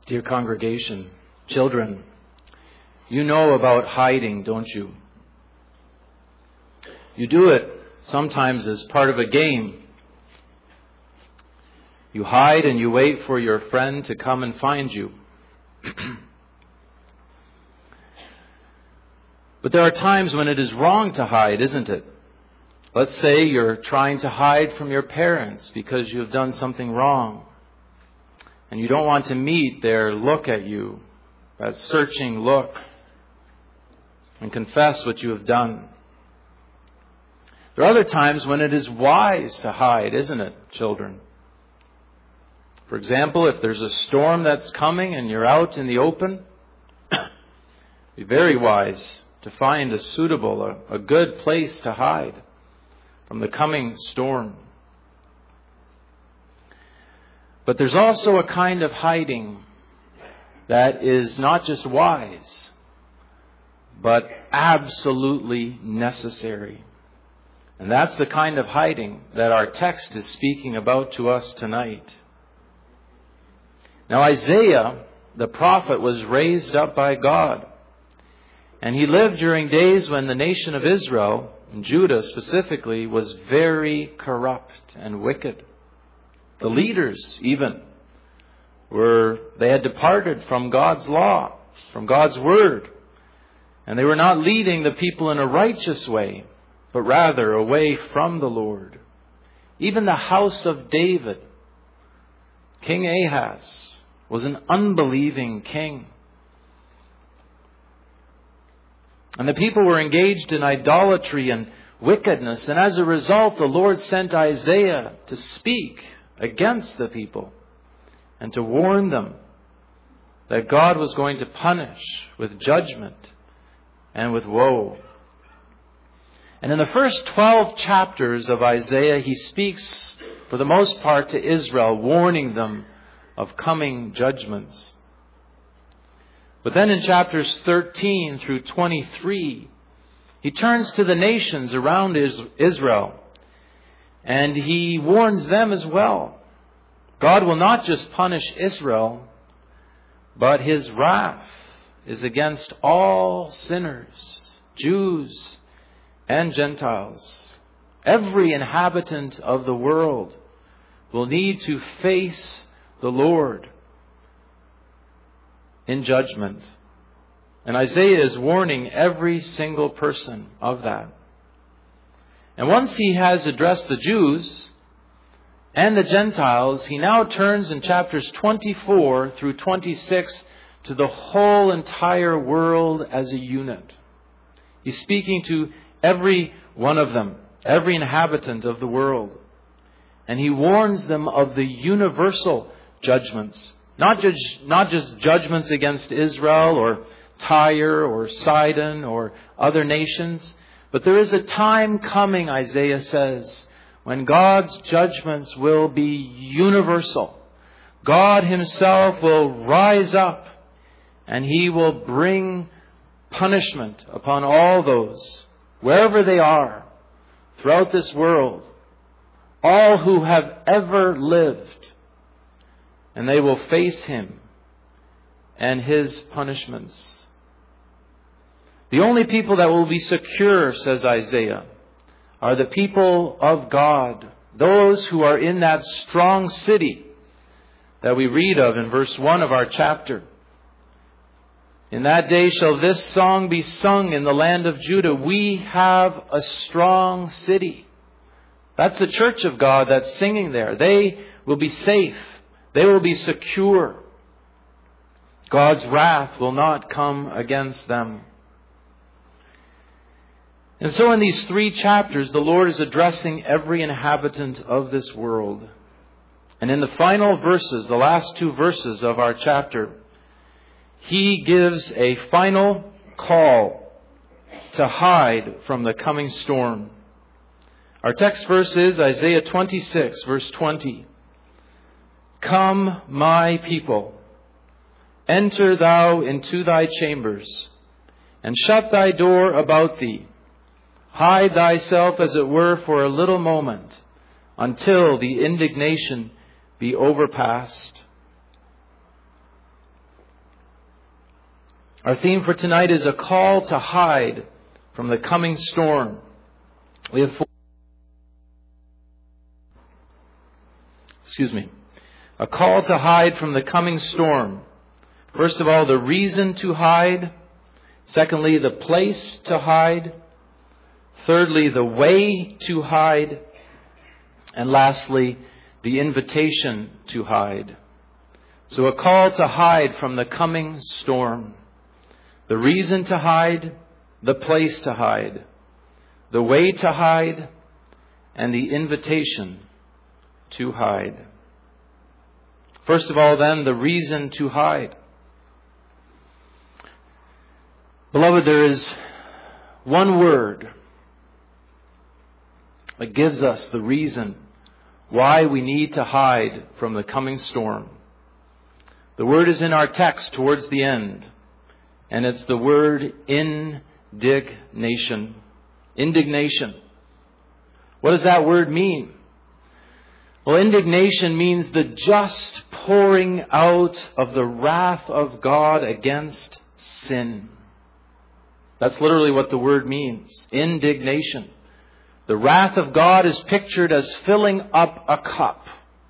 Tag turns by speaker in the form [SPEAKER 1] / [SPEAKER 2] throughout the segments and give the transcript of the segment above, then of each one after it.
[SPEAKER 1] Dear congregation, children, you know about hiding, don't you? You do it sometimes as part of a game. You hide and you wait for your friend to come and find you. But there are times when it is wrong to hide, isn't it? Let's say you're trying to hide from your parents because you have done something wrong. And you don't want to meet their look at you, that searching look, and confess what you have done. There are other times when it is wise to hide, isn't it, children? For example, if there's a storm that's coming and you're out in the open, be very wise to find a suitable, a good place to hide from the coming storm. But there's also a kind of hiding that is not just wise, but absolutely necessary. And that's the kind of hiding that our text is speaking about to us tonight. Now, Isaiah, the prophet, was raised up by God. And he lived during days when the nation of Israel, and Judah specifically, was very corrupt and wicked. The leaders even they had departed from God's law, from God's word. And they were not leading the people in a righteous way, but rather away from the Lord. Even the house of David, King Ahaz, was an unbelieving king. And the people were engaged in idolatry and wickedness. And as a result, the Lord sent Isaiah to speak against the people and to warn them that God was going to punish with judgment and with woe. And in the first 12 chapters of Isaiah, he speaks, for the most part, to Israel, warning them of coming judgments. But then in chapters 13 through 23, he turns to the nations around Israel, and he warns them as well. God will not just punish Israel, but his wrath is against all sinners, Jews and Gentiles. Every inhabitant of the world will need to face the Lord in judgment. And Isaiah is warning every single person of that. And once he has addressed the Jews and the Gentiles, he now turns in chapters 24 through 26 to the whole entire world as a unit. He's speaking to every one of them, every inhabitant of the world. And he warns them of the universal judgments. Not just judgments against Israel or Tyre or Sidon or other nations. But there is a time coming, Isaiah says, when God's judgments will be universal. God himself will rise up and he will bring punishment upon all those, wherever they are, throughout this world, all who have ever lived. And they will face him and his punishments. The only people that will be secure, says Isaiah, are the people of God, those who are in that strong city that we read of in verse 1 of our chapter. In that day shall this song be sung in the land of Judah. We have a strong city. That's the church of God that's singing there. They will be safe. They will be secure. God's wrath will not come against them. And so in these 3 chapters, the Lord is addressing every inhabitant of this world. And in the final verses, the last 2 verses of our chapter, he gives a final call to hide from the coming storm. Our text verse is Isaiah 26, verse 20. Come, my people, enter thou into thy chambers, and shut thy door about thee. Hide thyself, as it were, for a little moment, until the indignation be overpast. Our theme for tonight is a call to hide from the coming storm. We have a call to hide from the coming storm. First of all, the reason to hide. Secondly, the place to hide. Thirdly, the way to hide. And lastly, the invitation to hide. So a call to hide from the coming storm. The reason to hide, the place to hide, the way to hide, and the invitation to hide. First of all, then, the reason to hide. Beloved, there is one word that gives us the reason why we need to hide from the coming storm. The word is in our text towards the end, and it's the word indignation. Indignation. What does that word mean? Well, indignation means the just pouring out of the wrath of God against sin. That's literally what the word means. Indignation. The wrath of God is pictured as filling up a cup.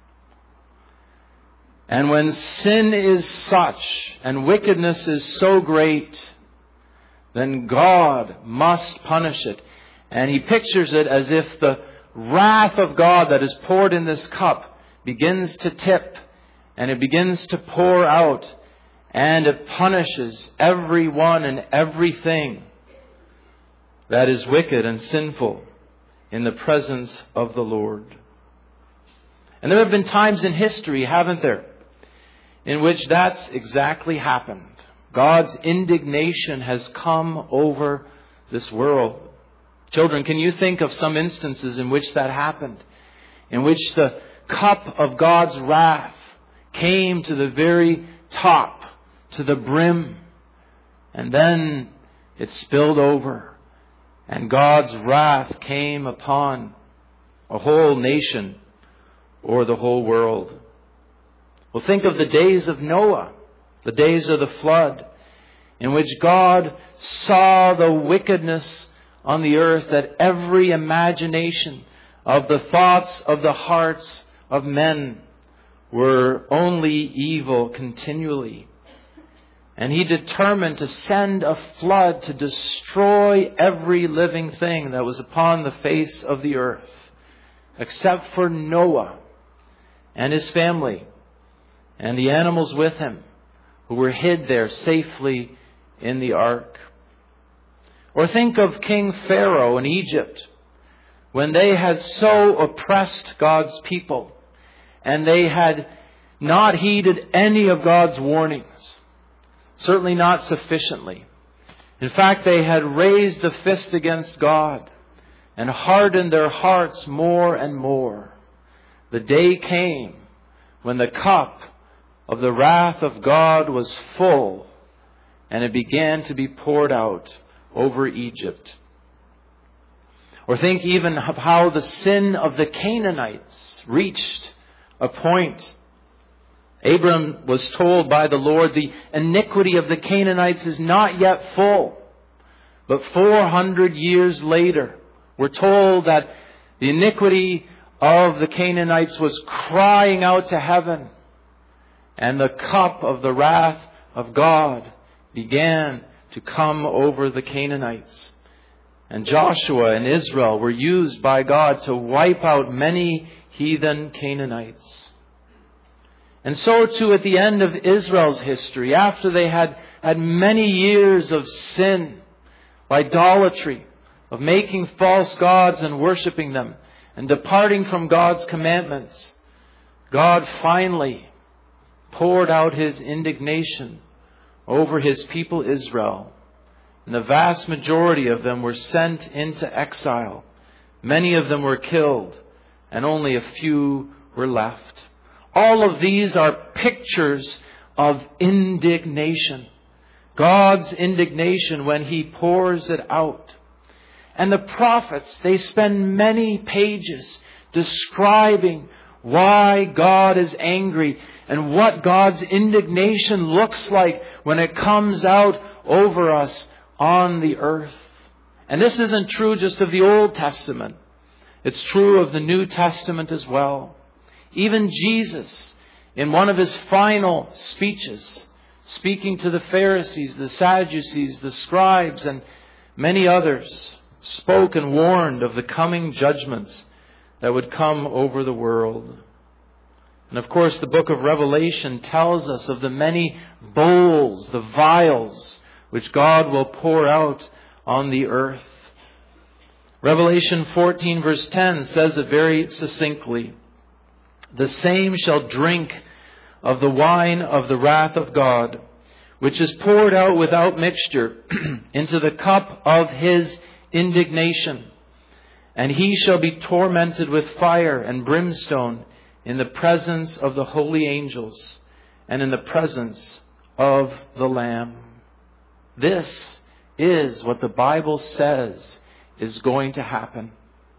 [SPEAKER 1] And when sin is such and wickedness is so great, then God must punish it. And He pictures it as if the wrath of God that is poured in this cup begins to tip and it begins to pour out, and it punishes everyone and everything that is wicked and sinful in the presence of the Lord. And there have been times in history, haven't there, in which that's exactly happened. God's indignation has come over this world. Children, can you think of some instances in which that happened? In which the cup of God's wrath came to the very top, to the brim, and then it spilled over, and God's wrath came upon a whole nation or the whole world. Well, think of the days of Noah, the days of the flood, in which God saw the wickedness on the earth, that every imagination of the thoughts of the hearts of men were only evil continually. And He determined to send a flood to destroy every living thing that was upon the face of the earth, except for Noah and his family and the animals with him, who were hid there safely in the ark. Or think of King Pharaoh in Egypt, when they had so oppressed God's people, and they had not heeded any of God's warnings, certainly not sufficiently. In fact, they had raised the fist against God and hardened their hearts more and more. The day came when the cup of the wrath of God was full, and it began to be poured out over Egypt. Or think even of how the sin of the Canaanites reached a point. Abram was told by the Lord, the iniquity of the Canaanites is not yet full. But 400 years later, we're told that the iniquity of the Canaanites was crying out to heaven, and the cup of the wrath of God began to come over the Canaanites. And Joshua and Israel were used by God to wipe out many heathen Canaanites. And so too at the end of Israel's history, after they had many years of sin, of idolatry, of making false gods and worshiping them, and departing from God's commandments, God finally poured out His indignation over His people Israel. And the vast majority of them were sent into exile. Many of them were killed, and only a few were left. All of these are pictures of indignation. God's indignation when He pours it out. And the prophets, they spend many pages describing why God is angry and what God's indignation looks like when it comes out over us on the earth. And this isn't true just of the Old Testament. It's true of the New Testament as well. Even Jesus, in one of his final speeches, speaking to the Pharisees, the Sadducees, the scribes, and many others, spoke and warned of the coming judgments that would come over the world. And of course, the book of Revelation tells us of the many bowls, the vials, which God will pour out on the earth. Revelation 14 verse 10 says it very succinctly. The same shall drink of the wine of the wrath of God, which is poured out without mixture into the cup of his indignation. And he shall be tormented with fire and brimstone in the presence of the holy angels and in the presence of the Lamb. This is what the Bible says is going to happen.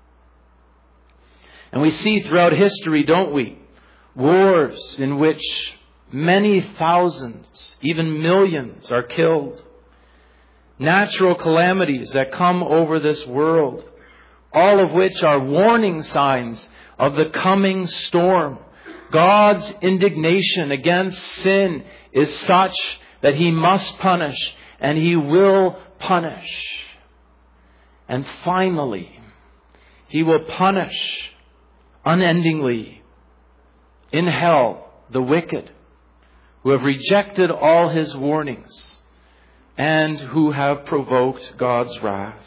[SPEAKER 1] And we see throughout history, don't we, wars in which many thousands, even millions, are killed. Natural calamities that come over this world, all of which are warning signs of the coming storm. God's indignation against sin is such that he must punish, and he will punish. And finally, he will punish unendingly in hell the wicked who have rejected all his warnings and who have provoked God's wrath.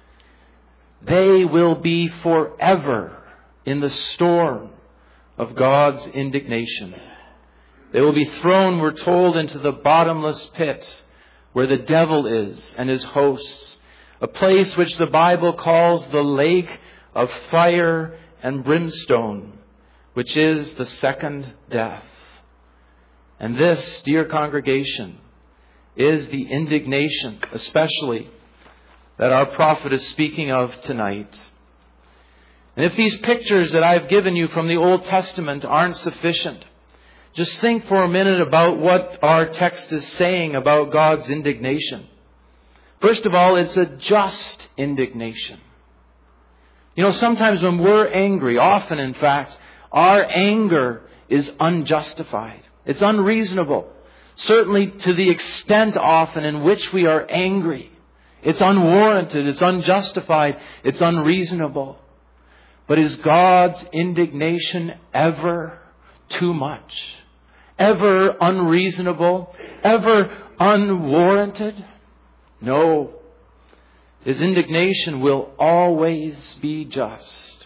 [SPEAKER 1] They will be forever in the storm of God's indignation. They will be thrown, we're told, into the bottomless pit where the devil is and his hosts, a place which the Bible calls the lake of fire and brimstone, which is the second death. And this, dear congregation, is the indignation, especially, that our prophet is speaking of tonight. And if these pictures that I've given you from the Old Testament aren't sufficient, just think for a minute about what our text is saying about God's indignation. First of all, it's a just indignation. You know, sometimes when we're angry, often in fact, our anger is unjustified. It's unreasonable. Certainly to the extent often in which we are angry. It's unwarranted, it's unjustified, it's unreasonable. But is God's indignation ever too much? Ever unreasonable? Ever unwarranted? No. His indignation will always be just.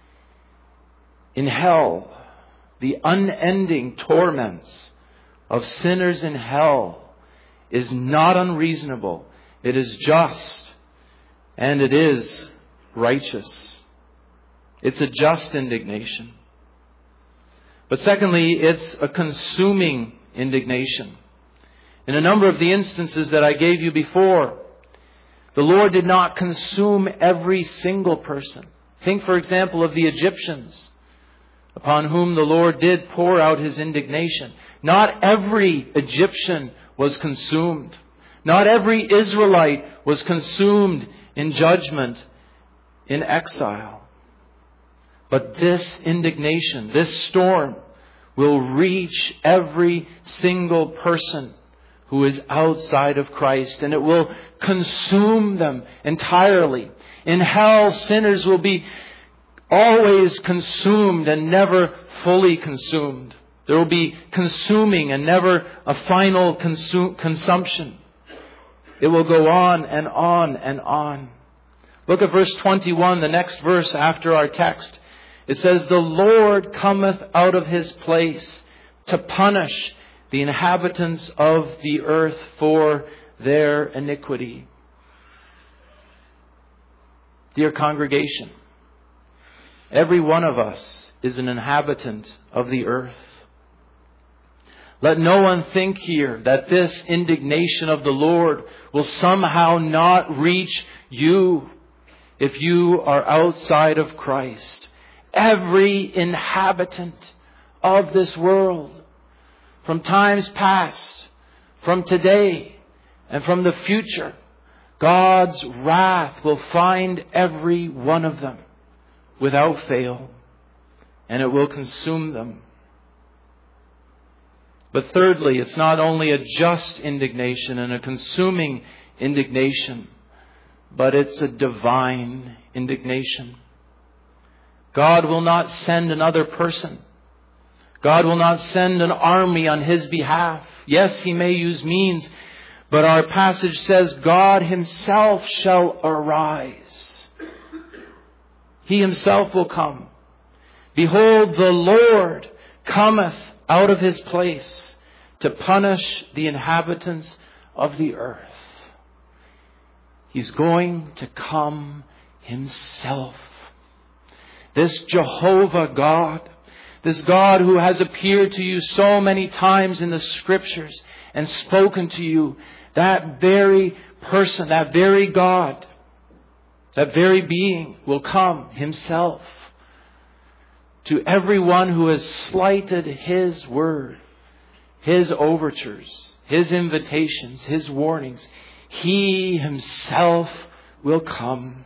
[SPEAKER 1] In hell, the unending torments of sinners in hell is not unreasonable. It is just, and it is righteous. It's a just indignation. But secondly, it's a consuming indignation. In a number of the instances that I gave you before, the Lord did not consume every single person. Think, for example, of the Egyptians, upon whom the Lord did pour out his indignation. Not every Egyptian was consumed. Not every Israelite was consumed in judgment, in exile. But this indignation, this storm, will reach every single person who is outside of Christ, and it will consume them entirely. In hell, sinners will be always consumed and never fully consumed. There will be consuming and never a final consumption. It will go on and on and on. Look at verse 21, the next verse after our text. It says, "The Lord cometh out of his place to punish the inhabitants of the earth for their iniquity." Dear congregation, every one of us is an inhabitant of the earth. Let no one think here that this indignation of the Lord will somehow not reach you if you are outside of Christ. Every inhabitant of this world, from times past, from today, and from the future, God's wrath will find every one of them without fail, and it will consume them. But thirdly, it's not only a just indignation and a consuming indignation, but it's a divine indignation. God will not send another person. God will not send an army on His behalf. Yes, He may use means, but our passage says God Himself shall arise. He Himself will come. Behold, the Lord cometh out of His place to punish the inhabitants of the earth. He's going to come Himself. This Jehovah God, this God who has appeared to you so many times in the Scriptures and spoken to you, that very person, that very God, that very being will come Himself to everyone who has slighted His word, His overtures, His invitations, His warnings. He Himself will come.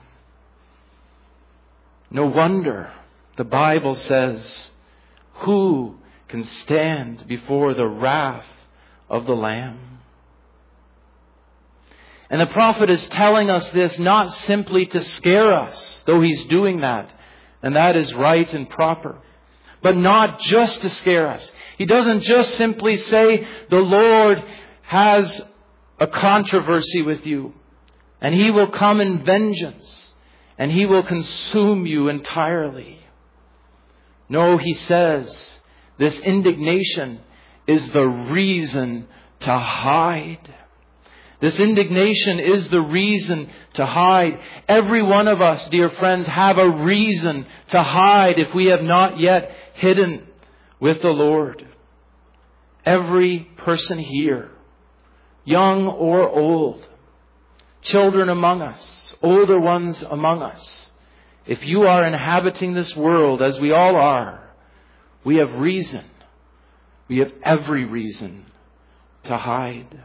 [SPEAKER 1] No wonder the Bible says, who can stand before the wrath of the Lamb? And the prophet is telling us this not simply to scare us, though he's doing that, and that is right and proper, but not just to scare us. He doesn't just simply say, the Lord has a controversy with you, and He will come in vengeance, and He will consume you entirely. No, He says, this indignation is the reason to hide. This indignation is the reason to hide. Every one of us, dear friends, have a reason to hide if we have not yet hidden with the Lord. Every person here, young or old, children among us, older ones among us, if you are inhabiting this world, as we all are, we have reason. We have every reason to hide.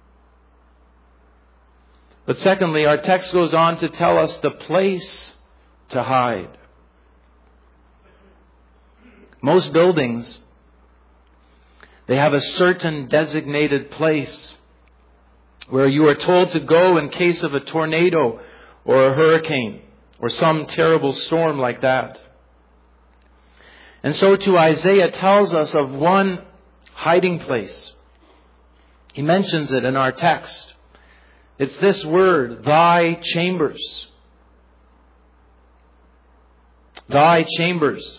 [SPEAKER 1] But secondly, our text goes on to tell us the place to hide. Most buildings, they have a certain designated place where you are told to go in case of a tornado or a hurricane or some terrible storm like that. And so too Isaiah tells us of one hiding place. He mentions it in our text. It's this word, thy chambers. Thy chambers.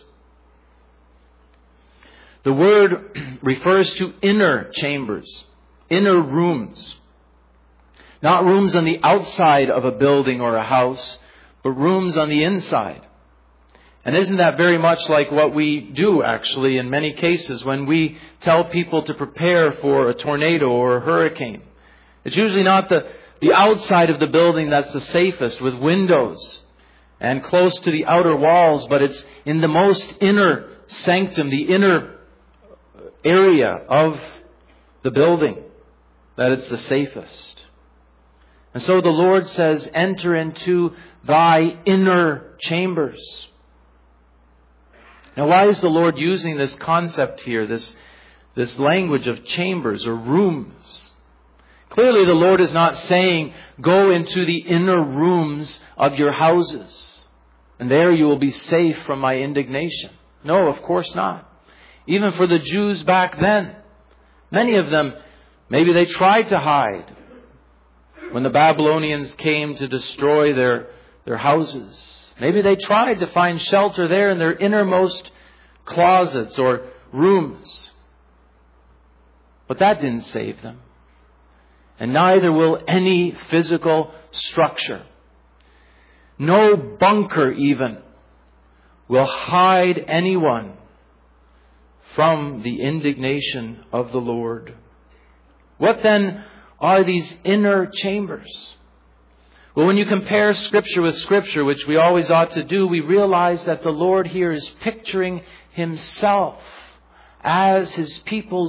[SPEAKER 1] The word refers to inner chambers, inner rooms. Not rooms on the outside of a building or a house, but rooms on the inside. And isn't that very much like what we do actually in many cases when we tell people to prepare for a tornado or a hurricane? It's usually not the outside of the building that's the safest with windows and close to the outer walls, but it's in the most inner sanctum, the inner area of the building that it's the safest. And so the Lord says, enter into thy inner chambers. Now, why is the Lord using this concept here, this language of chambers or rooms? Clearly, the Lord is not saying, go into the inner rooms of your houses, and there you will be safe from my indignation. No, of course not. Even for the Jews back then, many of them, maybe they tried to hide when the Babylonians came to destroy their houses. Maybe they tried to find shelter there in their innermost closets or rooms. But that didn't save them. And neither will any physical structure. No bunker even will hide anyone from the indignation of the Lord. What then are these inner chambers? Well, when you compare Scripture with Scripture, which we always ought to do, we realize that the Lord here is picturing Himself as His people's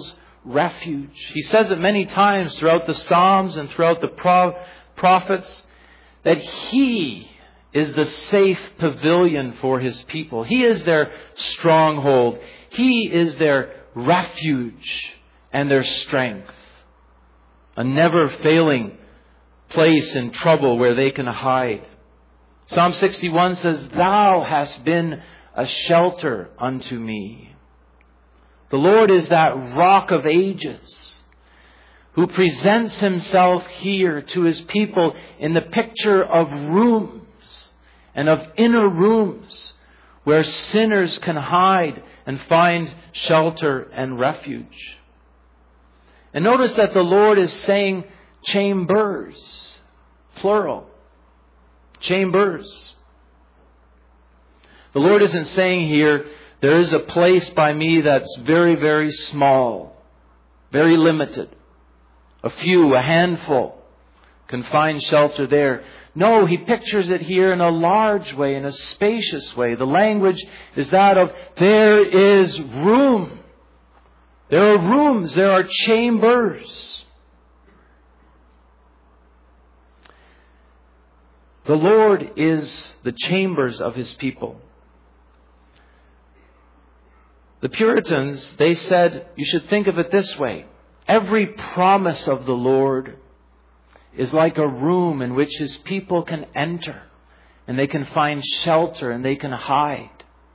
[SPEAKER 1] refuge. He says it many times throughout the Psalms and throughout the prophets that He is the safe pavilion for His people. He is their stronghold. He is their refuge and their strength. A never failing place in trouble where they can hide. Psalm 61 says, Thou hast been a shelter unto me. The Lord is that rock of ages who presents Himself here to His people in the picture of rooms and of inner rooms where sinners can hide and find shelter and refuge. And notice that the Lord is saying chambers, plural. Chambers. The Lord isn't saying here, there is a place by me that's very, very small, very limited. A few, a handful can find shelter there. No, He pictures it here in a large way, in a spacious way. The language is that of there is room. There are rooms, there are chambers. The Lord is the chambers of His people. The Puritans, they said, you should think of it this way. Every promise of the Lord is like a room in which His people can enter and they can find shelter and they can hide.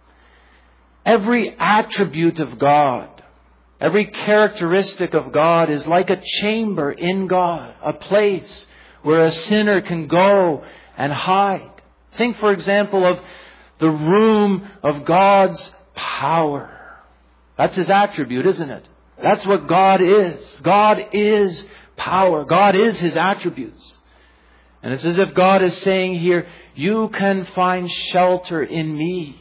[SPEAKER 1] Every attribute of God, every characteristic of God is like a chamber in God, a place where a sinner can go and hide. Think, for example, of the room of God's power. That's His attribute, isn't it? That's what God is. God is power. God is His attributes. And it's as if God is saying here, you can find shelter in me.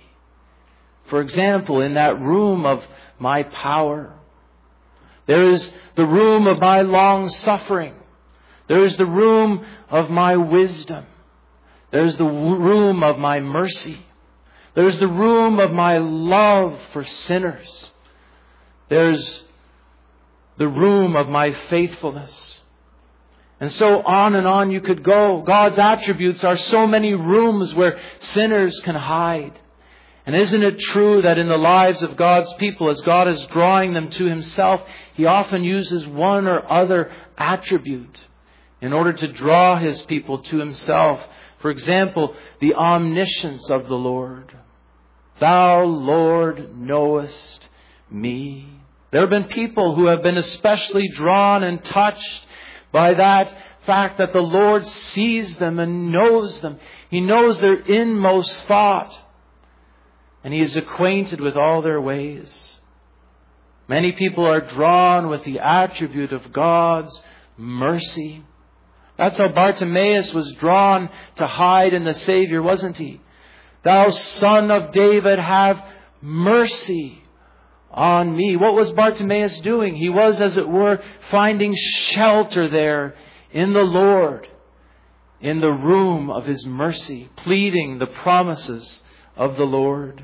[SPEAKER 1] For example, in that room of my power. There is the room of my long suffering. There is the room of my wisdom. There is the room of my mercy. There is the room of my love for sinners. There's the room of my faithfulness. And so on you could go. God's attributes are so many rooms where sinners can hide. And isn't it true that in the lives of God's people, as God is drawing them to Himself, He often uses one or other attribute in order to draw His people to Himself. For example, the omniscience of the Lord. Thou, Lord, knowest me. There have been people who have been especially drawn and touched by that fact that the Lord sees them and knows them. He knows their inmost thought. And He is acquainted with all their ways. Many people are drawn with the attribute of God's mercy. That's how Bartimaeus was drawn to hide in the Savior, wasn't he? Thou Son of David, have mercy on me. What was Bartimaeus doing? He was, as it were, finding shelter there in the Lord, in the room of His mercy, pleading the promises of the Lord.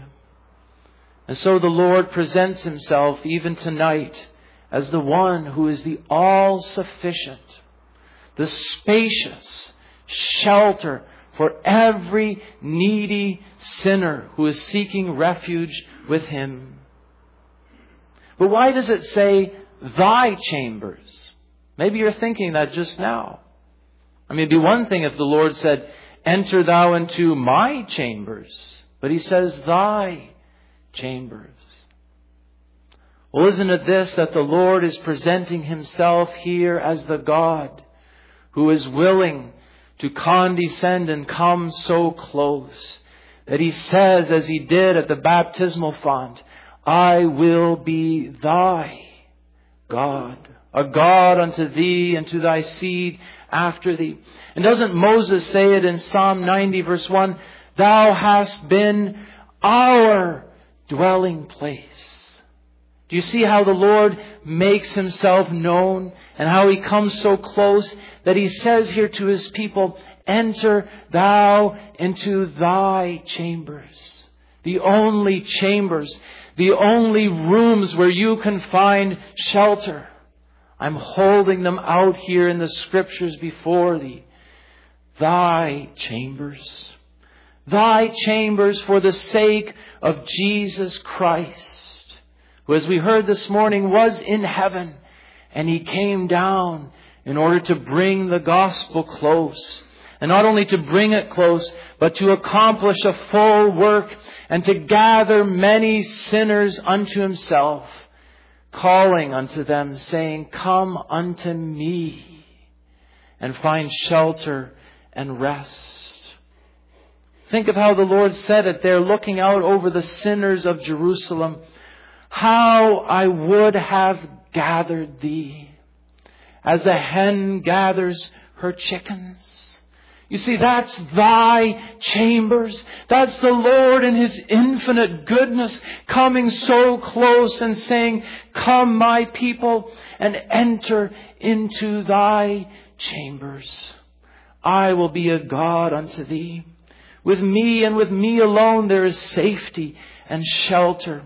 [SPEAKER 1] And so the Lord presents Himself even tonight as the one who is the all-sufficient, the spacious shelter for every needy sinner who is seeking refuge with Him. But why does it say, thy chambers? Maybe you're thinking that just now. I mean, it'd be one thing if the Lord said, enter thou into my chambers. But He says, thy chambers. Well, isn't it this, that the Lord is presenting Himself here as the God who is willing to condescend and come so close that He says, as He did at the baptismal font, I will be thy God, a God unto thee and to thy seed after thee. And doesn't Moses say it in Psalm 90 verse 1, thou hast been our dwelling place. Do you see how the Lord makes Himself known and how He comes so close that He says here to His people, enter thou into thy chambers. The only chambers, the only rooms where you can find shelter, I'm holding them out here in the Scriptures before thee. Thy chambers. Thy chambers for the sake of Jesus Christ, who, as we heard this morning, was in heaven, and He came down in order to bring the gospel close. And not only to bring it close, but to accomplish a full work and to gather many sinners unto Himself, calling unto them, saying, Come unto me and find shelter and rest. Think of how the Lord said it there, looking out over the sinners of Jerusalem. How I would have gathered thee, as a hen gathers her chickens. You see, that's thy chambers. That's the Lord in His infinite goodness coming so close and saying, Come, my people, and enter into thy chambers. I will be a God unto thee. With me and with me alone there is safety and shelter.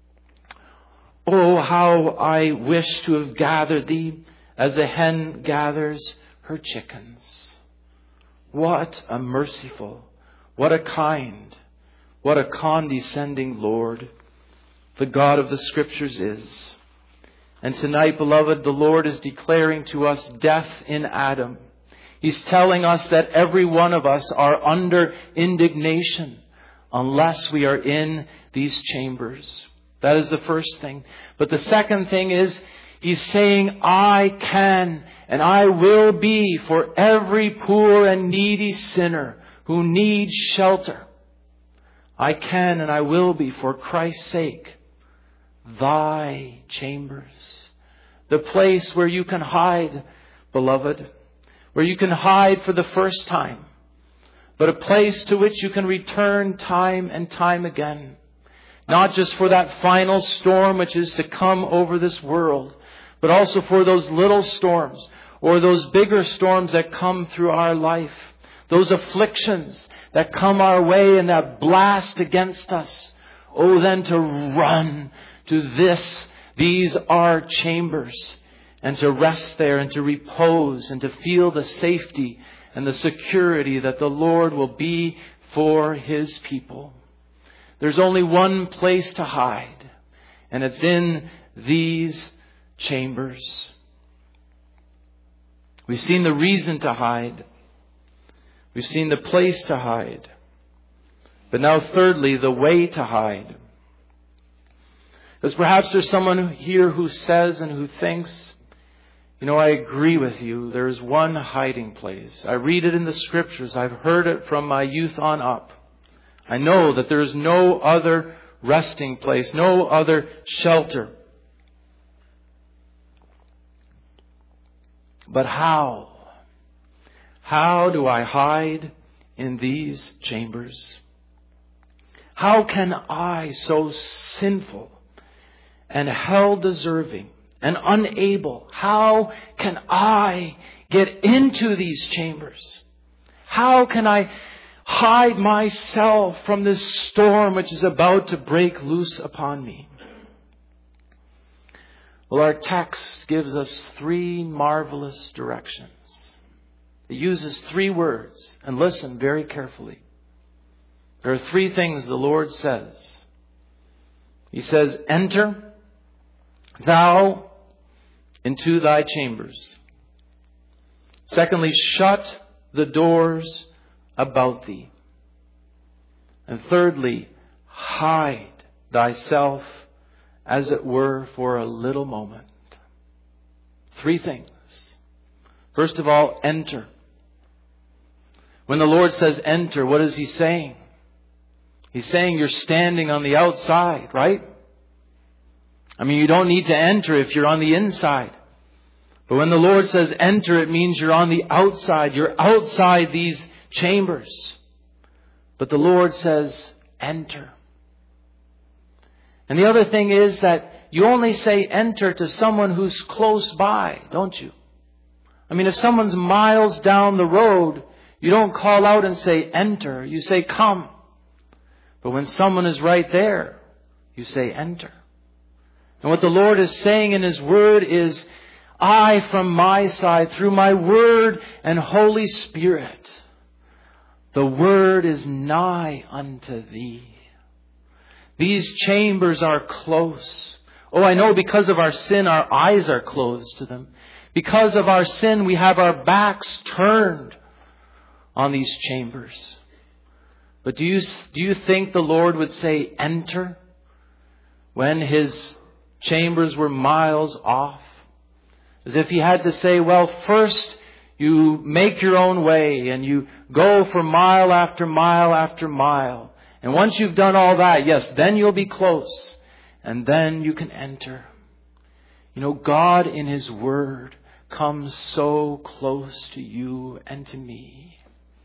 [SPEAKER 1] Oh, how I wish to have gathered thee as a hen gathers her chickens. What a merciful, what a kind, what a condescending Lord the God of the Scriptures is. And tonight, beloved, the Lord is declaring to us death in Adam. He's telling us that every one of us are under indignation unless we are in these chambers. That is the first thing. But the second thing is, He's saying, I can and I will be for every poor and needy sinner who needs shelter. I can and I will be, for Christ's sake, thy chambers. The place where you can hide, beloved, where you can hide for the first time, but a place to which you can return time and time again. Not just for that final storm which is to come over this world, but also for those little storms or those bigger storms that come through our life. Those afflictions that come our way and that blast against us. Oh, then to run to these are chambers, and to rest there and to repose and to feel the safety and the security that the Lord will be for His people. There's only one place to hide, and it's in these chambers. We've seen the reason to hide. We've seen the place to hide. But now thirdly, the way to hide. Because perhaps there's someone here who says and who thinks, I agree with you. There's one hiding place. I read it in the Scriptures. I've heard it from my youth on up. I know that there is no other resting place, no other shelter. But how? How do I hide in these chambers? How can I, so sinful and hell-deserving and unable, how can I get into these chambers? How can I hide myself from this storm which is about to break loose upon me? Well, our text gives us three marvelous directions. It uses three words, and listen very carefully. There are three things the Lord says. He says, enter thou into thy chambers. Secondly, shut the doors about thee. And thirdly, hide thyself, as it were, for a little moment. Three things. First of all, enter. When the Lord says enter, what is He saying? He's saying you're standing on the outside, right? I mean, you don't need to enter if you're on the inside. But when the Lord says enter, it means you're on the outside. You're outside these chambers. But the Lord says enter. And the other thing is that you only say enter to someone who's close by, don't you? I mean, if someone's miles down the road, you don't call out and say enter. You say come. But when someone is right there, you say enter. And what the Lord is saying in His Word is, I from my side, through my Word and Holy Spirit, the Word is nigh unto thee. These chambers are close. Oh, I know because of our sin, our eyes are closed to them. Because of our sin, we have our backs turned on these chambers. But do you think the Lord would say, enter, when His chambers were miles off? As if He had to say, well, first you make your own way and you go for mile after mile after mile. And once you've done all that, yes, then you'll be close. And then you can enter. You know, God in His Word comes so close to you and to me.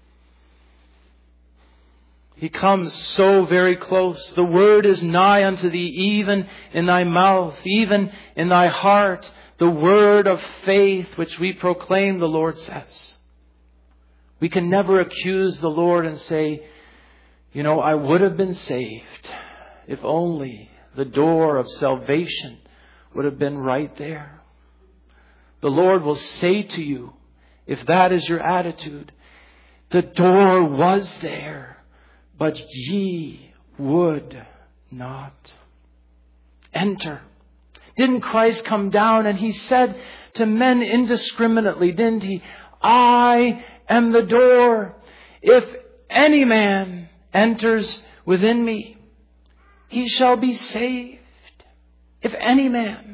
[SPEAKER 1] He comes so very close. The Word is nigh unto thee, even in thy mouth, even in thy heart. The word of faith which we proclaim, the Lord says. We can never accuse the Lord and say, you know, I would have been saved if only the door of salvation would have been right there. The Lord will say to you, if that is your attitude, the door was there, but ye would not enter. Didn't Christ come down and He said to men indiscriminately, didn't He? I am the door. If any man enters within me, he shall be saved. If any man.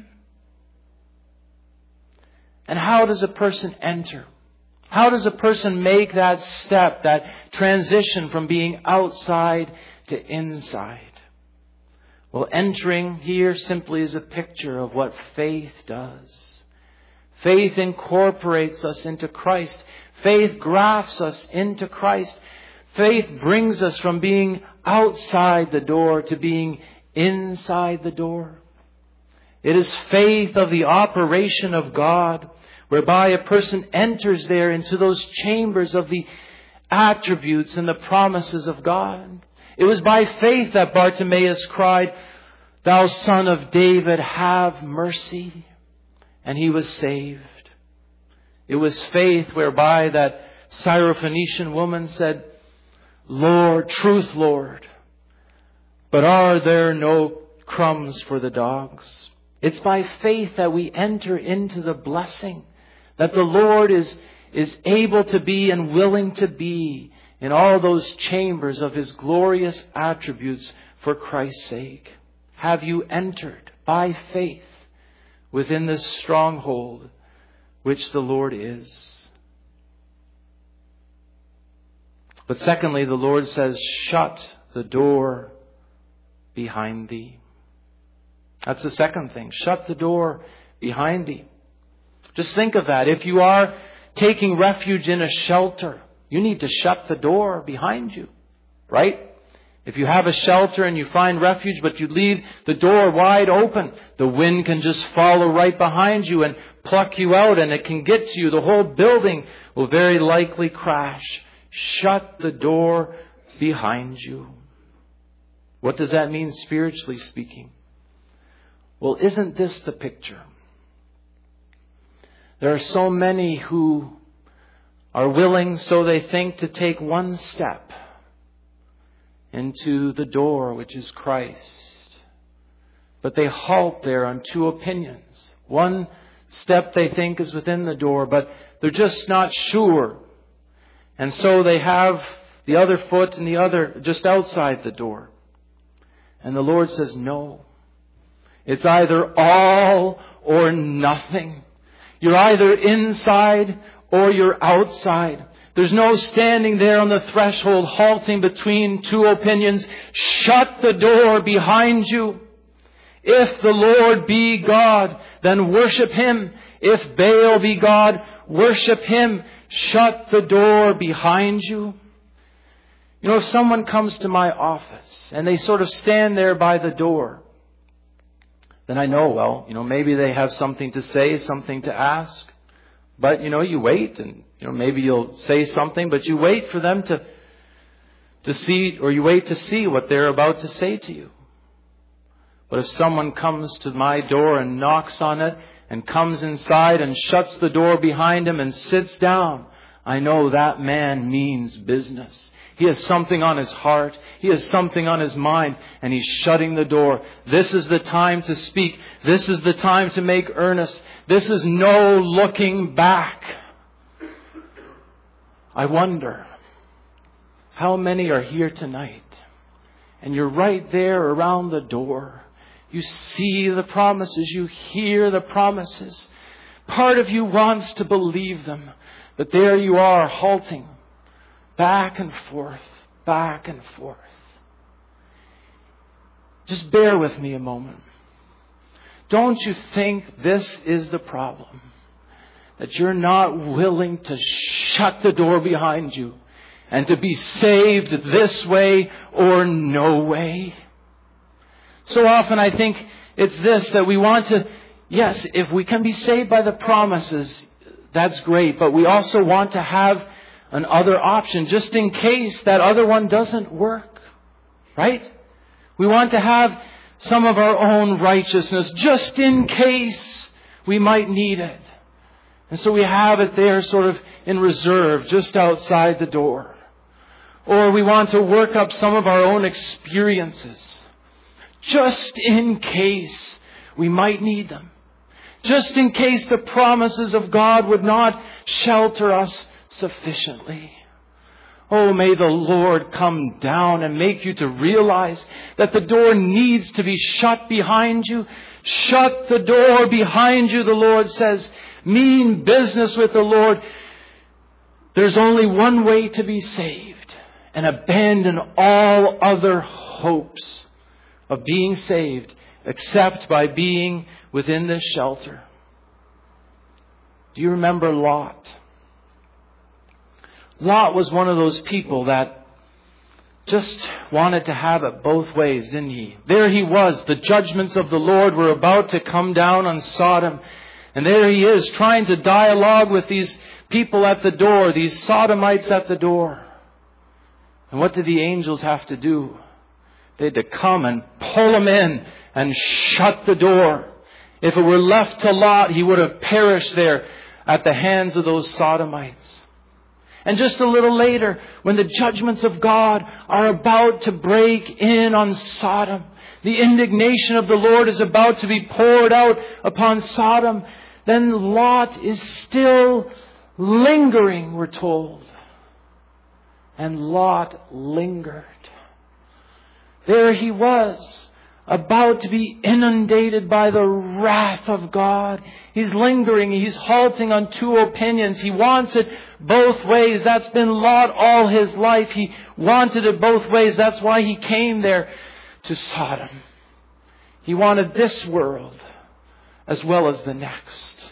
[SPEAKER 1] And how does a person enter? How does a person make that step, that transition from being outside to inside? Well, entering here simply is a picture of what faith does. Faith incorporates us into Christ. Faith grafts us into Christ. Faith brings us from being outside the door to being inside the door. It is faith of the operation of God, whereby a person enters there into those chambers of the attributes and the promises of God. It was by faith that Bartimaeus cried, Thou Son of David, have mercy. And he was saved. It was faith whereby that Syrophoenician woman said, Lord, truth, Lord, but are there no crumbs for the dogs? It's by faith that we enter into the blessing that the Lord is able to be and willing to be in all those chambers of His glorious attributes for Christ's sake. Have you entered by faith within this stronghold which the Lord is? But secondly, the Lord says, shut the door behind thee. That's the second thing. Shut the door behind thee. Just think of that. If you are taking refuge in a shelter, you need to shut the door behind you, right? If you have a shelter and you find refuge, but you leave the door wide open, the wind can just follow right behind you and pluck you out, and it can get to you. The whole building will very likely crash. Shut the door behind you. What does that mean spiritually speaking? Well, isn't this the picture? There are so many who are willing, so they think, to take one step into the door, which is Christ. But they halt there on two opinions. One step they think is within the door, but they're just not sure. And so they have the other foot and the other just outside the door. And the Lord says, no. It's either all or nothing. You're either inside or you're outside. There's no standing there on the threshold, halting between two opinions. Shut the door behind you. If the Lord be God, then worship Him. If Baal be God, worship him. Shut the door behind you. You know, if someone comes to my office and they sort of stand there by the door, then I know, well, maybe they have something to say, something to ask. But, you wait and, maybe you'll say something, but you wait for them to see, or you wait to see what they're about to say to you. But if someone comes to my door and knocks on it and comes inside and shuts the door behind him and sits down, I know that man means business. He has something on his heart. He has something on his mind, and he's shutting the door. This is the time to speak. This is the time to make earnest. This is no looking back. I wonder how many are here tonight, and you're right there around the door. You see the promises. You hear the promises. Part of you wants to believe them, but there you are, halting. Back and forth, back and forth. Just bear with me a moment. Don't you think this is the problem? That you're not willing to shut the door behind you and to be saved this way or no way? So often I think it's this, that we want to, yes, if we can be saved by the promises, that's great, but we also want to have an other option, just in case that other one doesn't work. Right? We want to have some of our own righteousness, just in case we might need it. And so we have it there sort of in reserve, just outside the door. Or we want to work up some of our own experiences, just in case we might need them. Just in case the promises of God would not shelter us sufficiently. Oh, may the Lord come down and make you to realize that the door needs to be shut behind you. Shut the door behind you, the Lord says. Mean business with the Lord. There's only one way to be saved, and abandon all other hopes of being saved except by being within this shelter. Do you remember Lot? Lot was one of those people that just wanted to have it both ways, didn't he? There he was. The judgments of the Lord were about to come down on Sodom. And there he is, trying to dialogue with these people at the door, these Sodomites at the door. And what did the angels have to do? They had to come and pull him in and shut the door. If it were left to Lot, he would have perished there at the hands of those Sodomites. And just a little later, when the judgments of God are about to break in on Sodom, the indignation of the Lord is about to be poured out upon Sodom, then Lot is still lingering, we're told. And Lot lingered. There he was, about to be inundated by the wrath of God. He's lingering. He's halting on two opinions. He wants it both ways. That's been Lot all his life. He wanted it both ways. That's why he came there to Sodom. He wanted this world as well as the next.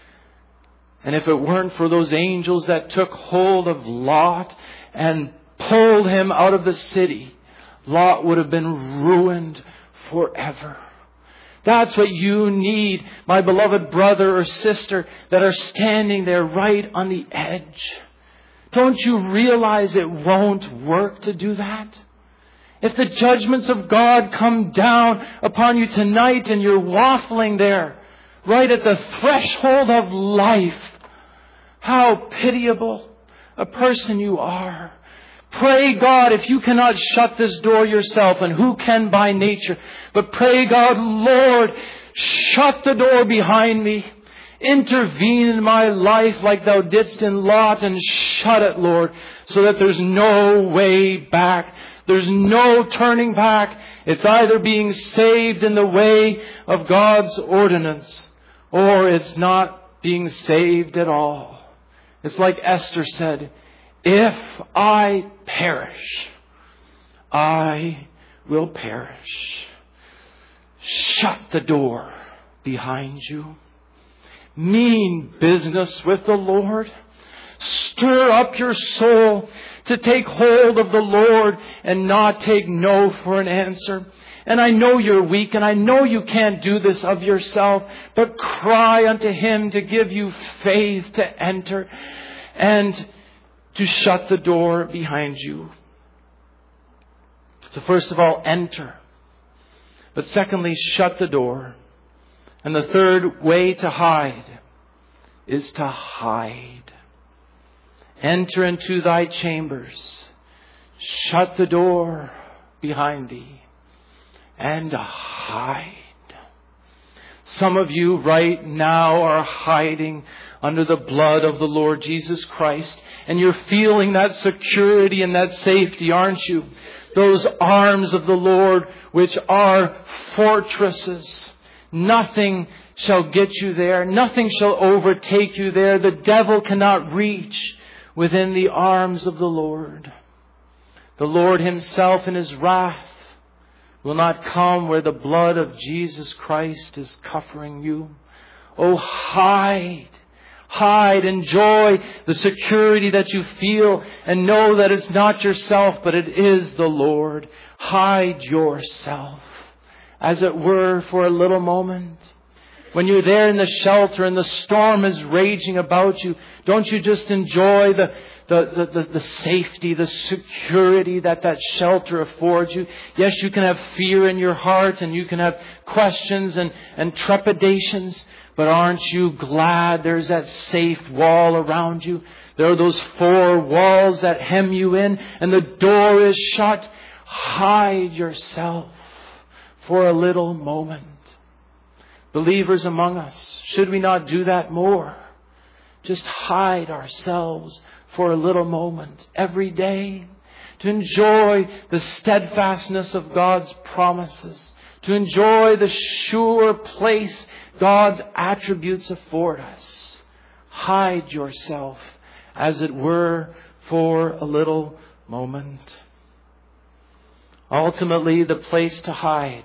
[SPEAKER 1] And if it weren't for those angels that took hold of Lot and pulled him out of the city, Lot would have been ruined forever. That's what you need, my beloved brother or sister that are standing there right on the edge. Don't you realize it won't work to do that? If the judgments of God come down upon you tonight and you're waffling there, right at the threshold of life, how pitiable a person you are. Pray God, if you cannot shut this door yourself, and who can by nature, but pray God, Lord, shut the door behind me. Intervene in my life like thou didst in Lot, and shut it, Lord, so that there's no way back. There's no turning back. It's either being saved in the way of God's ordinance, or it's not being saved at all. It's like Esther said, if I perish, I will perish. Shut the door behind you. Mean business with the Lord. Stir up your soul to take hold of the Lord and not take no for an answer. And I know you're weak, and I know you can't do this of yourself, but cry unto Him to give you faith to enter and to shut the door behind you. So first of all, enter. But secondly, shut the door. And the third way to hide is to hide. Enter into thy chambers. Shut the door behind thee and hide. Some of you right now are hiding under the blood of the Lord Jesus Christ, and you're feeling that security and that safety, aren't you? Those arms of the Lord which are fortresses. Nothing shall get you there. Nothing shall overtake you there. The devil cannot reach within the arms of the Lord. The Lord himself in his wrath will not come where the blood of Jesus Christ is covering you. Oh, hide. Hide. Enjoy the security that you feel and know that it's not yourself, but it is the Lord. Hide yourself, as it were, for a little moment. When you're there in the shelter and the storm is raging about you, don't you just enjoy the safety, the security that shelter affords you? Yes, you can have fear in your heart and you can have questions and trepidations, but aren't you glad there's that safe wall around you? There are those four walls that hem you in and the door is shut. Hide yourself for a little moment. Believers among us, should we not do that more? Just hide ourselves for a little moment every day to enjoy the steadfastness of God's promises, to enjoy the sure place God's attributes afford us. Hide yourself, as it were, for a little moment. Ultimately, the place to hide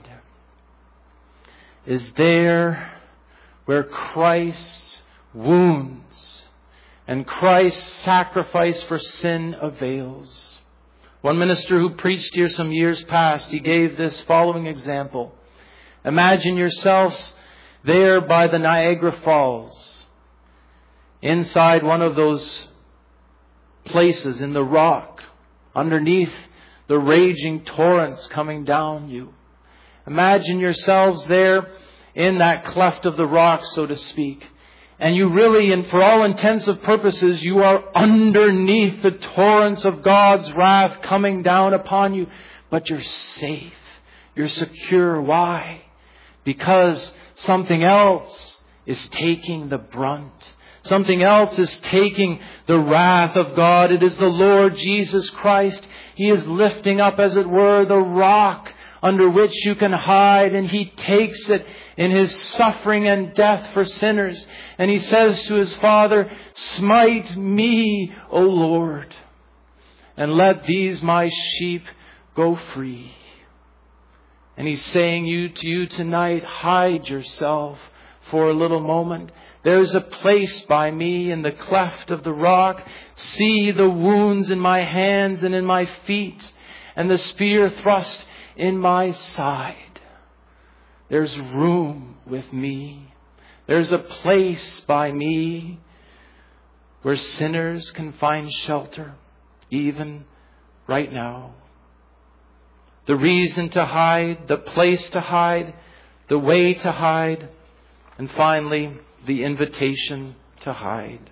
[SPEAKER 1] is there where Christ's wounds and Christ's sacrifice for sin avails. One minister who preached here some years past, he gave this following example. Imagine yourselves there by the Niagara Falls, inside one of those places in the rock, underneath the raging torrents coming down you. Imagine yourselves there in that cleft of the rock, so to speak. And you really, and for all intents and purposes, you are underneath the torrents of God's wrath coming down upon you. But you're safe. You're secure. Why? Because something else is taking the brunt. Something else is taking the wrath of God. It is the Lord Jesus Christ. He is lifting up, as it were, the rock under which you can hide, and He takes it in His suffering and death for sinners. And He says to His Father, smite me, O Lord, and let these my sheep go free. And He's saying to you tonight, hide yourself for a little moment. There's a place by me in the cleft of the rock. See the wounds in my hands and in my feet, and the spear thrust in my side. There's room with me. There's a place by me where sinners can find shelter, even right now. The reason to hide, the place to hide, the way to hide, and finally, the invitation to hide.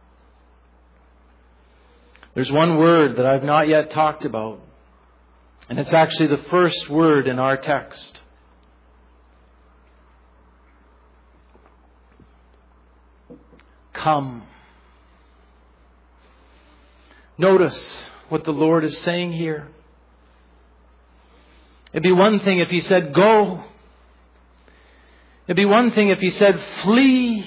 [SPEAKER 1] There's one word that I've not yet talked about, and it's actually the first word in our text. Come. Notice what the Lord is saying here. It'd be one thing if He said, go. It'd be one thing if He said, flee.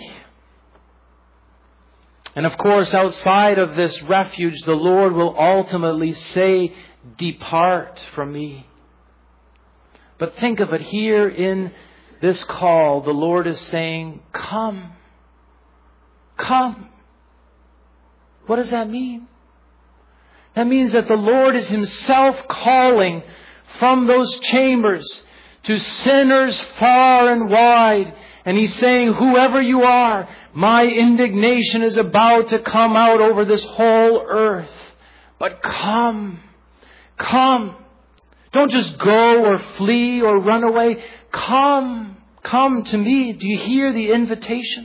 [SPEAKER 1] And of course, outside of this refuge, the Lord will ultimately say, depart from me. But think of it, here in this call, the Lord is saying, come. Come. What does that mean? That means that the Lord is Himself calling from those chambers to sinners far and wide. And He's saying, whoever you are, my indignation is about to come out over this whole earth. But come. Come. Don't just go or flee or run away. Come to me. Do you hear the invitation?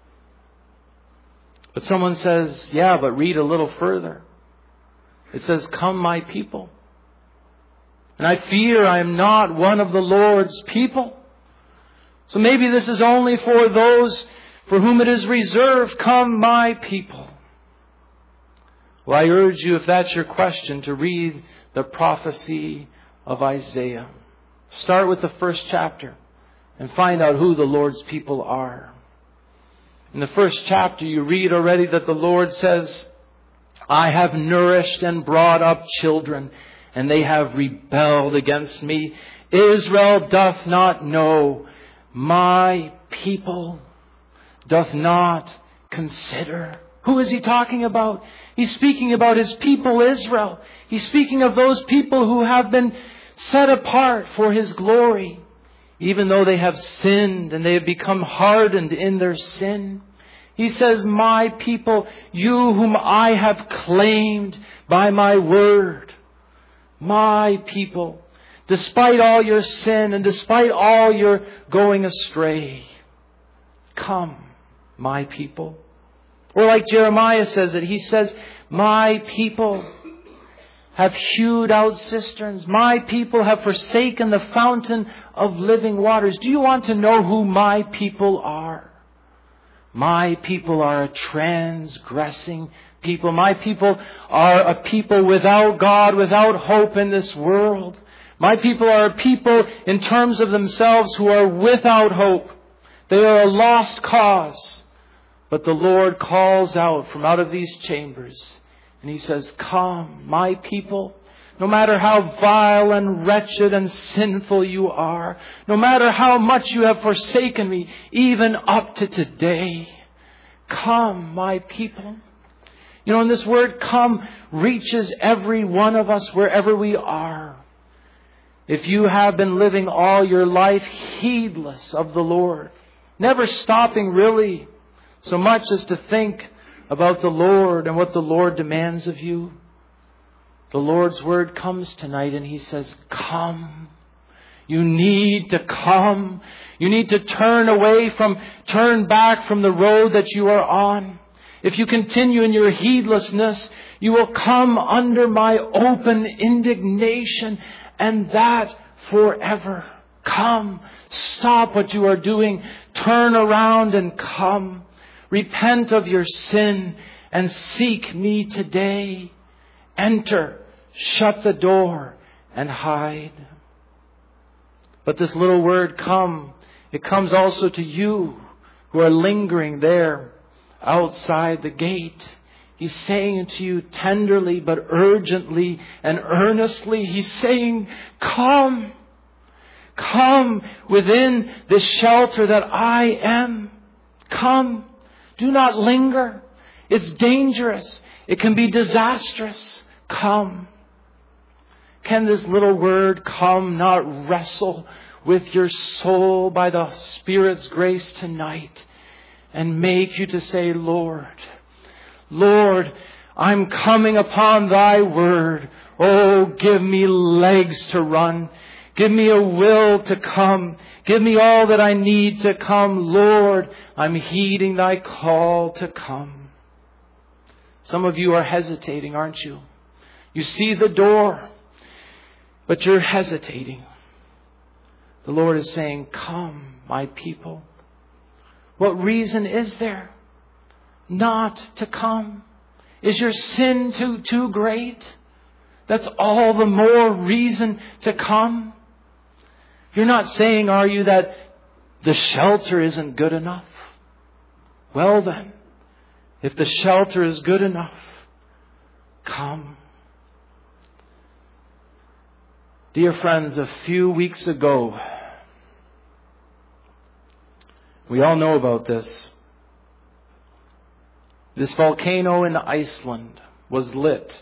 [SPEAKER 1] But someone says, yeah, but read a little further. It says, come my people. And I fear I am not one of the Lord's people. So maybe this is only for those for whom it is reserved. Come my people. Well, I urge you, if that's your question, to read the prophecy of Isaiah. Start with the first chapter and find out who the Lord's people are. In the first chapter, you read already that the Lord says, I have nourished and brought up children, and they have rebelled against me. Israel doth not know, my people doth not consider. Who is he talking about? He's speaking about his people Israel. He's speaking of those people who have been set apart for his glory. Even though they have sinned and they have become hardened in their sin. He says, my people, you whom I have claimed by my word. My people, despite all your sin and despite all your going astray, come, my people. Or like Jeremiah says it, he says, my people have hewed out cisterns. My people have forsaken the fountain of living waters. Do you want to know who my people are? My people are a transgressing people. My people are a people without God, without hope in this world. My people are a people in terms of themselves who are without hope. They are a lost cause. But the Lord calls out from out of these chambers. And he says, come, my people, no matter how vile and wretched and sinful you are, no matter how much you have forsaken me, even up to today, come, my people. You know, and this word come reaches every one of us wherever we are. If you have been living all your life heedless of the Lord, never stopping really so much as to think about the Lord and what the Lord demands of you, the Lord's word comes tonight and he says, come. You need to come. You need to turn back from the road that you are on. If you continue in your heedlessness, you will come under my open indignation, and that forever. Come. Stop what you are doing. Turn around and come. Repent of your sin and seek me today. Enter, shut the door, and hide. But this little word come, it comes also to you who are lingering there outside the gate. He's saying to you tenderly but urgently and earnestly, he's saying, come. Come within this shelter that I am. Come. Do not linger. It's dangerous. It can be disastrous. Come. Can this little word come not wrestle with your soul by the Spirit's grace tonight and make you to say, Lord, Lord, I'm coming upon thy word. Oh, give me legs to run. Give me a will to come. Give me all that I need to come. Lord, I'm heeding thy call to come. Some of you are hesitating, aren't you? You see the door, but you're hesitating. The Lord is saying, come, my people. What reason is there not to come? Is your sin too great? That's all the more reason to come. You're not saying, are you, that the shelter isn't good enough? Well then, if the shelter is good enough, come. Dear friends, a few weeks ago, we all know about this. This volcano in Iceland was lit.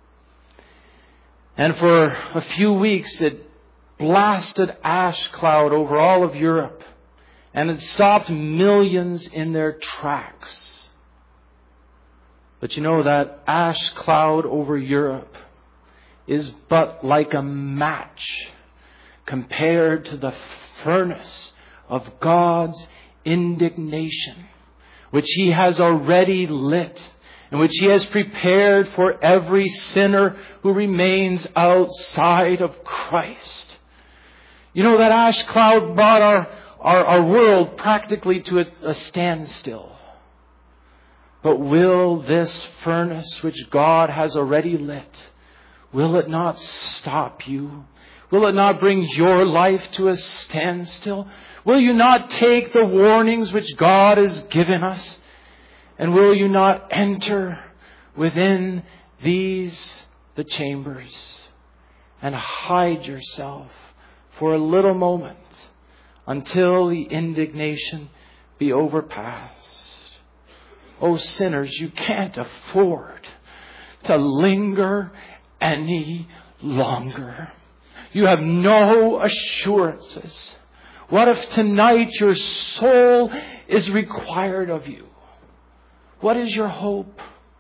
[SPEAKER 1] And for a few weeks it blasted ash cloud over all of Europe. And it stopped millions in their tracks. But you know, that ash cloud over Europe is but like a match compared to the furnace of God's indignation, which He has already lit, and which He has prepared for every sinner who remains outside of Christ. You know, that ash cloud brought our world practically to a standstill. But will this furnace which God has already lit, will it not stop you? Will it not bring your life to a standstill? Will you not take the warnings which God has given us? And will you not enter within these, the chambers, and hide yourself for a little moment until the indignation be overpassed? Oh, sinners, you can't afford to linger any longer. You have no assurances. What if tonight your soul is required of you? What is your hope?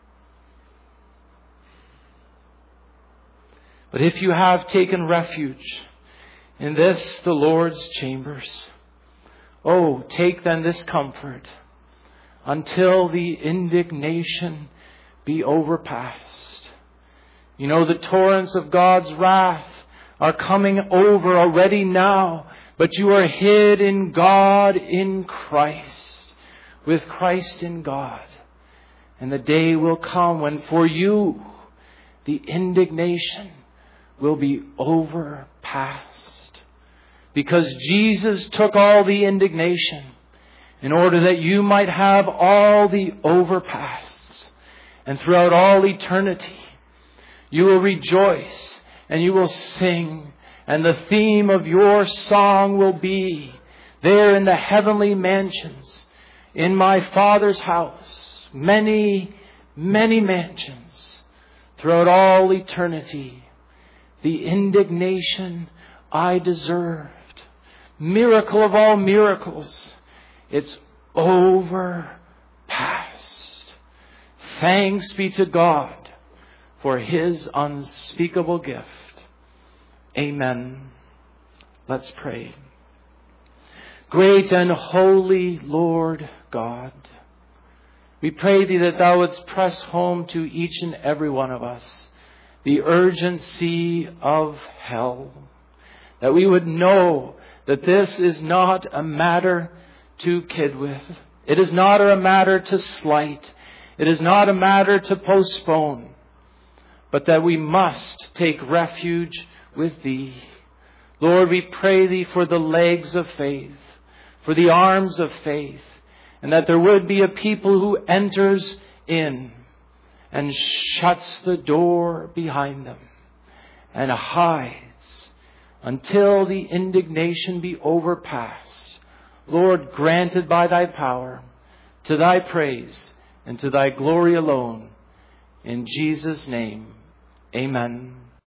[SPEAKER 1] But if you have taken refuge in this, the Lord's chambers, oh, take then this comfort until the indignation be overpassed. You know, the torrents of God's wrath are coming over already now, but you are hid in God in Christ, with Christ in God. And the day will come when for you the indignation will be overpassed. Because Jesus took all the indignation in order that you might have all the overpasts. And throughout all eternity, you will rejoice and you will sing. And the theme of your song will be, there in the heavenly mansions, in my Father's house, many, many mansions, throughout all eternity, the indignation I deserved. Miracle of all miracles. It's overpast. Thanks be to God for His unspeakable gift. Amen. Let's pray. Great and holy Lord God, we pray Thee that Thou wouldst press home to each and every one of us the urgency of hell. That we would know that this is not a matter to kid with. It is not a matter to slight. It is not a matter to postpone. But that we must take refuge with Thee. Lord, we pray Thee for the legs of faith, for the arms of faith, and that there would be a people who enters in and shuts the door behind them and hides until the indignation be overpassed. Lord, granted by Thy power, to Thy praise and to Thy glory alone. In Jesus' name, amen.